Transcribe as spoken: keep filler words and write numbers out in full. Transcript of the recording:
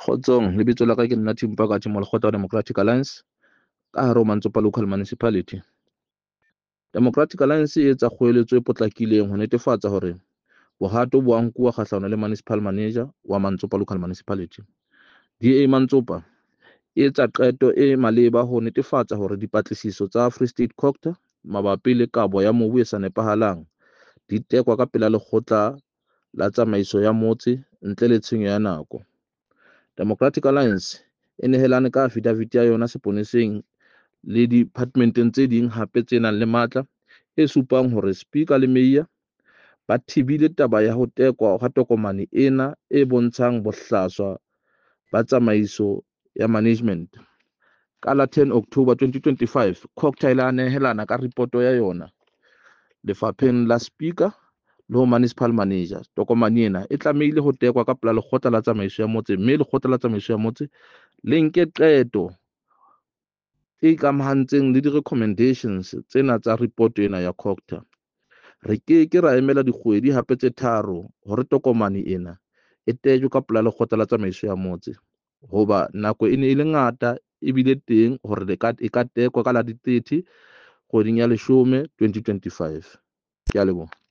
Kgotsong, lebitso la ka ke nna Thimpakati Molekgotla wa Democratic Alliance ka hare ho Mantsopa Local Municipality. Democratic Alliance e etsa kgoeletso e potlakileng ho netefatsa hore bohato bo a nkuwa kgahlano le Municipal Manager wa Mantsopa Local Municipality. D A Mantsopa e etsa qeto e maleba ho netefatsa hore dipatlisiso tsa Free State Cogta mabapi le kabo ya mobu e sa nepahalang di tekwa ka pela lekgotla la tsamaiso ya motse ntle le tshenyo ya nako. Democratic Alliance e nehelane ka affidavit ya yona seponeseng le departmenteng tse ding hape tse nang le matla e supang hore speaker le mayor ba thibile taba ya ho tekwa ha tokomane ena e bontshang bohlaswa ba tsamaiso ya management. Ka la ten October twenty twenty-five, Cogta e la nehelana ka ripoto ya yona lefapheng la speaker le ho municipal manager. Tokomane ena e tlamehile ho tekwa ka pela lekgotla la tsamaiso ya motse, mme lekgotla la tsamaiso ya motse le nke qeto e ikamahantseng le di-recommendations tsena tsa report ena ya Cogta. Re ke ke ra emela dikgwedi hape tse tharo hore tokomane ena e tejwe ka pela lekgotla la tsamaiso ya motse, hoba nako e ne e le ngata ebile teng hore e ka tekwa ka la di thirty kgweding ya leshome twenty twenty-five. Ke a leboha.